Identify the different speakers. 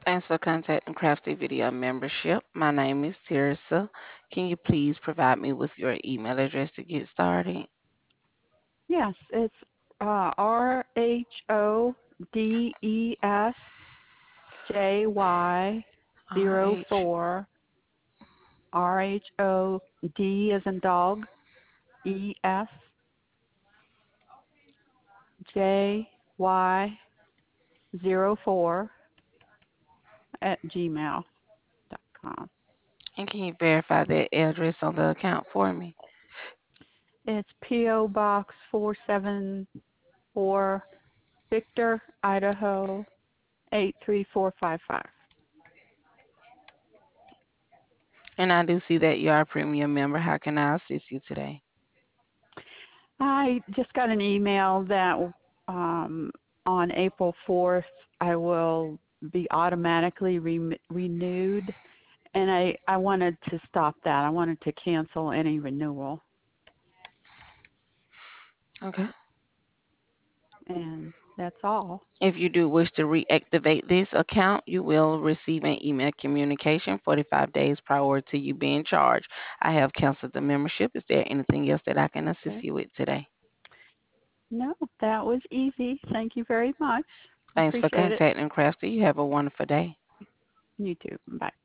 Speaker 1: Thanks for contacting Crafty Video Membership. My name is Tirsa. Can you please provide me with your email address to get started?
Speaker 2: Yes, it's
Speaker 1: RH.
Speaker 2: RHODESJY04 RHOD as in dog ESJY04 at gmail.com.
Speaker 1: And can you verify that address on the account for me?
Speaker 2: It's P.O. Box 474, Victor, Idaho 83455.
Speaker 1: And I do see that you are a premium member. How can I assist you today?
Speaker 2: I just got an email that um, on April 4th I will be automatically renewed, and I wanted to stop that. I wanted to cancel any renewal,
Speaker 1: Okay.
Speaker 2: and that's all.
Speaker 1: If you do wish to reactivate this account, you will receive an email communication 45 days prior to you being charged. I have canceled the membership. Is there anything else that I can assist
Speaker 2: Okay.
Speaker 1: you with today?
Speaker 2: No, that was easy. Thank you very much.
Speaker 1: Thanks for
Speaker 2: Appreciate it.
Speaker 1: contacting Crafty. You have a wonderful day.
Speaker 2: You too. Bye.